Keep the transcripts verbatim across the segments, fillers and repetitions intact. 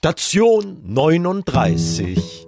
Station neununddreißig.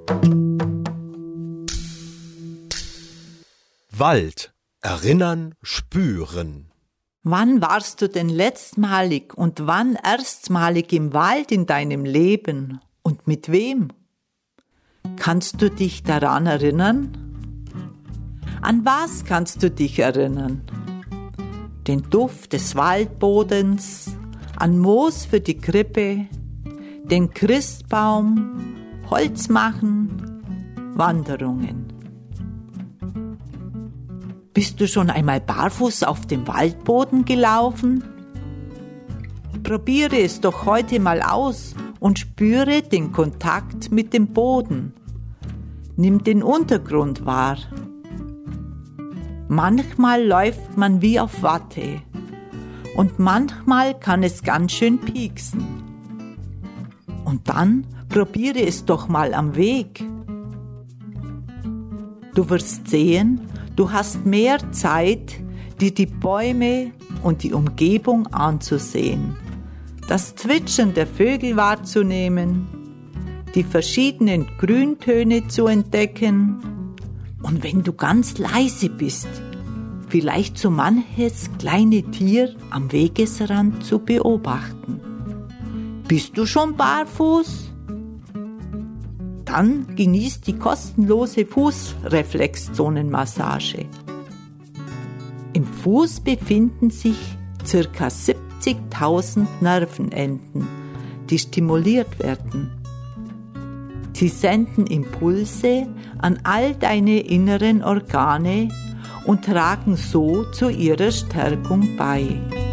Wald. Erinnern, spüren. Wann warst du denn letztmalig und wann erstmalig im Wald in deinem Leben und mit wem? Kannst du dich daran erinnern? An was kannst du dich erinnern? Den Duft des Waldbodens, an Moos für die Krippe, den Christbaum, Holz machen, Wanderungen. Bist du schon einmal barfuß auf dem Waldboden gelaufen? Probiere es doch heute mal aus und spüre den Kontakt mit dem Boden. Nimm den Untergrund wahr. Manchmal läuft man wie auf Watte und manchmal kann es ganz schön pieksen. Und dann probiere es doch mal am Weg. Du wirst sehen, du hast mehr Zeit, dir die Bäume und die Umgebung anzusehen, das Zwitschern der Vögel wahrzunehmen, die verschiedenen Grüntöne zu entdecken und wenn du ganz leise bist, vielleicht so manches kleine Tier am Wegesrand zu beobachten. Bist du schon barfuß? Dann genieß die kostenlose Fußreflexzonenmassage. Im Fuß befinden sich ca. siebzigtausend Nervenenden, die stimuliert werden. Sie senden Impulse an all deine inneren Organe und tragen so zu ihrer Stärkung bei.